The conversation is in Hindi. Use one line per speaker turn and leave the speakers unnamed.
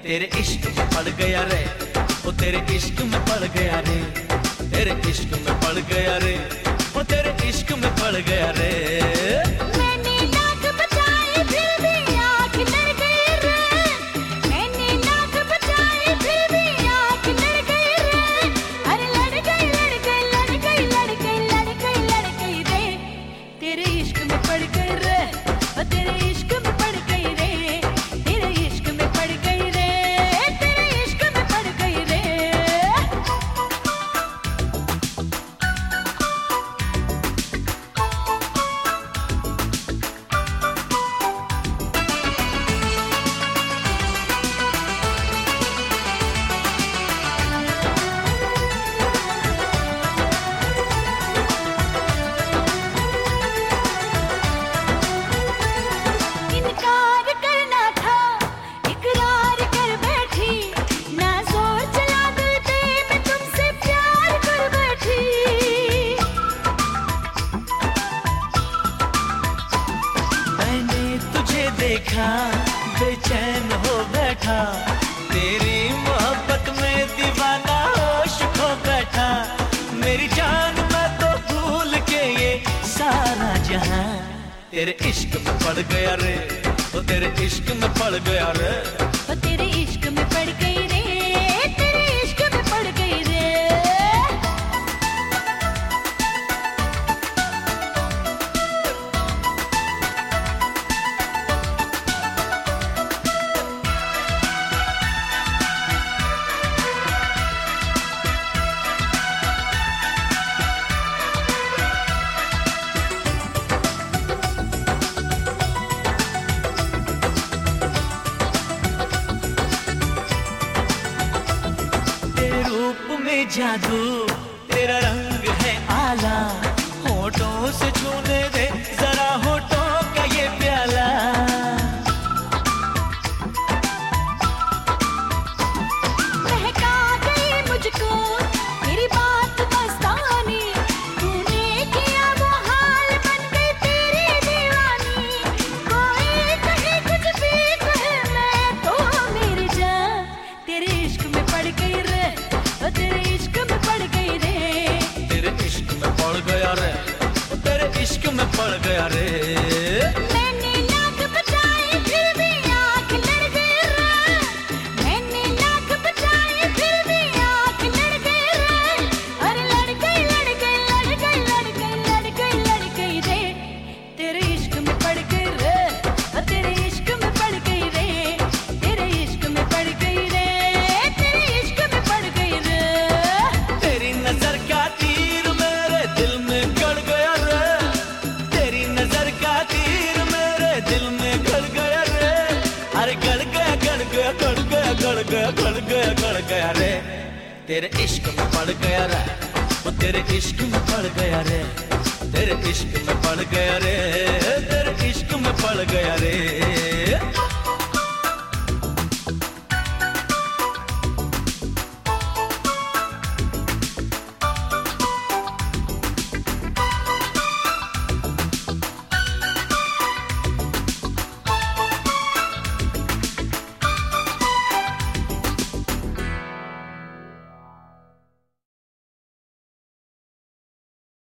तेरे इश्क में पड़ गया रे, ओ तेरे इश्क में पड़ गया रे, तेरे इश्क में पड़ गया रे, ओ तेरे इश्क में पड़ गया रे।
मैंने लाख बचाए फिर भी आँख लड़ गई रे, मैंने लाख बचाए फिर भी आँख लड़ गई रे। अरे लड़ गई लड़ गई लड़ गई लड़ गई लड़ गई लड़ गई रे, तेरे इश्क में पड़ गई रे, ओ तेरे इश्क में पड़ गई रे, तेरे इश्क में पड़ गई रे, तेरे इश्क में पड़ गई रे। इनकार करना था, इकरार कर बैठी, ना जोर चला दिल पे मैं तुमसे प्यार कर बैठी।
मैंने तुझे देखा बेचैन हो बैठा, तेरी मोहब्बत में दीवाना होश खो बैठा। मेरी जान मैं तो भूल के ये सारा जहां तेरे इश्क में पड़ गया रे, ओ तेरे इश्क में पड़ गया रे,
ओ तेरे इश्क में पड़ गई रे, तेरे इश्क में पड़ गई रे।
तेरे रूप में जादू, तेरा रंग है आला, होठों से छूने दे जरा होठों का ये प्याला।
महका गई मुझको तेरी बात मस्तानी, तूने किया वो हाल बन गई तेरी दीवानी। कोई कहे कुछ भी कहे मैं तो मेरी जान तेरे इश्क में पड़ गई रे, ओ तेरे इश्क में पड़ गई रे,
तेरे इश्क में पड़ गया रे, ओ तेरे इश्क में पड़ गया रे।
मैंने लाख बचाए फिर भी आँख लड़ गई रे, मैंने लाख बचाए फिर भी आँख लड़ गई रे। अरे लड़ गई लड़ गई लड़ गई लड़ गई लड़ गई लड़ गई रे, तेरे इश्क में पड़ गई रे, ओ तेरे इश्क में पड़ गई रे, तेरे इश्क में पड़ गई रे, तेरे इश्क में पड़ गई रे।
तेरी नजर का तीर मेरे दिल में गड़ गया रे, तेरी नजर का तीर मेरे दिल में गड़ गया रे। अरे गड़ गया गड़ गया गड़ गया गड़ गया गड़ गया गड़ गया रे, तेरे इश्क में पड़ गया रे, वो तेरे इश्क में पड़ गया रे, तेरे इश्क में पड़ गया रे, तेरे इश्क में पड़ गया रे।